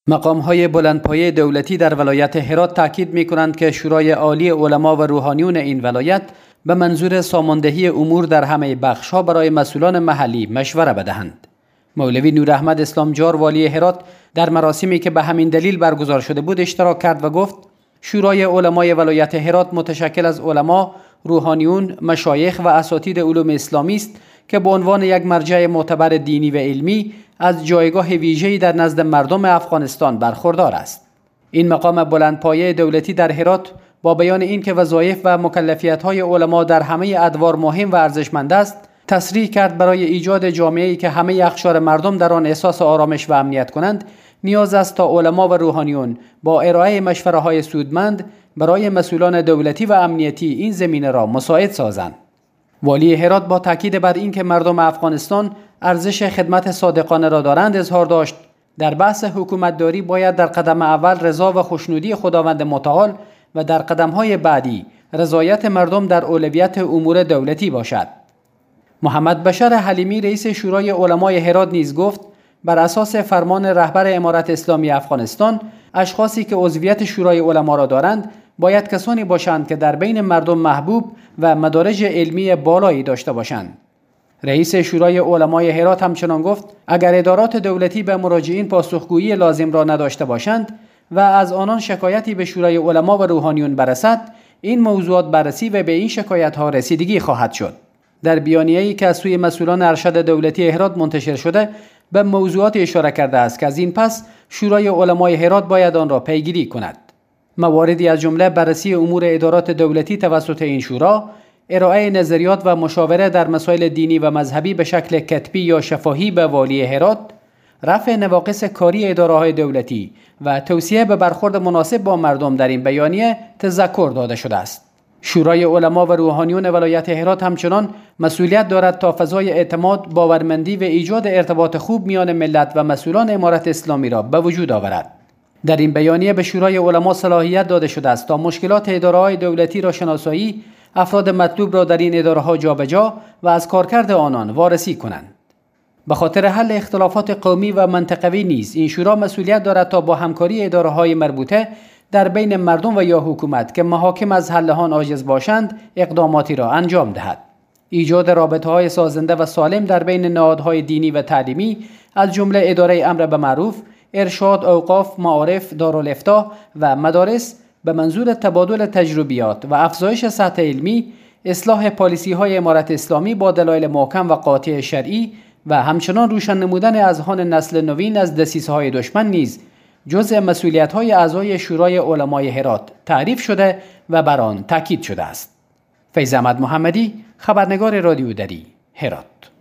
مقام‌های بلندپایه دولتی در ولایت هرات تاکید می‌کنند که شورای عالی علما و روحانیون این ولایت به منظور ساماندهی امور در همه بخش‌ها برای مسئولان محلی مشوره بدهند. مولوی نوراحمد اسلامجار والی هرات در مراسمی که به همین دلیل برگزار شده بود اشتراک کرد و گفت شورای علمای ولایت هرات متشکل از علما، روحانیون، مشایخ و اساتید علوم اسلامی است که به عنوان یک مرجع معتبر دینی و علمی از جایگاه ویژه‌ای در نزد مردم افغانستان برخوردار است. این مقام بلندپایه دولتی در هرات با بیان اینکه وظایف و مکلفیت‌های علما در همه ادوار مهم و ارزشمند است، تصریح کرد برای ایجاد جامعه‌ای که همه اقشار مردم در آن احساس آرامش و امنیت کنند، نیاز است تا علما و روحانیون با ارائه مشوره‌های سودمند برای مسئولان دولتی و امنیتی این زمینه را مساعد سازند. والی هرات با تاکید بر اینکه مردم افغانستان ارزش خدمت صادقانه را دارند اظهار داشت در بحث حکومتداری باید در قدم اول رضا و خوشنودی خداوند متعال و در قدم‌های بعدی رضایت مردم در اولویت امور دولتی باشد. محمد بشر حلیمی رئیس شورای علمای هرات نیز گفت بر اساس فرمان رهبر امارت اسلامی افغانستان اشخاصی که عضویت شورای علما را دارند باید کسانی باشند که در بین مردم محبوب و مدارج علمی بالایی داشته باشند. رئیس شورای علمای هرات همچنان گفت اگر ادارات دولتی به مراجعین پاسخگویی لازم را نداشته باشند و از آنان شکایتی به شورای علما و روحانیون برسد، این موضوعات بررسی و به این شکایت‌ها رسیدگی خواهد شد. در بیانیه‌ای که از سوی مسئولان ارشد دولتی هرات منتشر شده به موضوعات اشاره کرده است که از این پس شورای علمای هرات باید آن را پیگیری کند. مواردی از جمله بررسی امور ادارات دولتی توسط این شورا، ارائه نظریات و مشاوره در مسائل دینی و مذهبی به شکل کتبی یا شفاهی به والی هرات، رفع نواقص کاری اداره‌های دولتی و توصیه به برخورد مناسب با مردم در این بیانیه تذکر داده شده است. شورای علما و روحانیون ولایت هرات همچنان مسئولیت دارد تا فضای اعتماد، باورمندی و ایجاد ارتباط خوب میان ملت و مسئولان امارت اسلامی را به وجود آورد. در این بیانیه به شورای علما صلاحیت داده شده است تا مشکلات اداره‌های دولتی را شناسایی، افراد مطلوب را در این اداره‌ها جابجا و از کارکرد آنان وارسی کنند. به خاطر حل اختلافات قومی و منطقوی نیز این شورا مسئولیت دارد تا با همکاری اداره‌های مربوطه در بین مردم و یا حکومت که محاکم از حل آن عاجز باشند اقداماتی را انجام دهد. ایجاد رابطه‌های سازنده و سالم در بین نهادهای دینی و تعلیمی از جمله اداره امر به معروف، ارشاد، اوقاف، معارف، دارالافتاء و مدارس به منظور تبادل تجربیات و افزایش سطح علمی، اصلاح پالیسی‌های امارت اسلامی با دلایل محکم و قاطع شرعی و همچنان روشن نمودن اذهان نسل نوین از دسیسه‌های دشمن نیز جزء مسئولیت‌های اعضای شورای علمای هرات تعریف شده و بر آن تاکید شده است. فیض احمد محمدی، خبرنگار رادیو دری، هرات.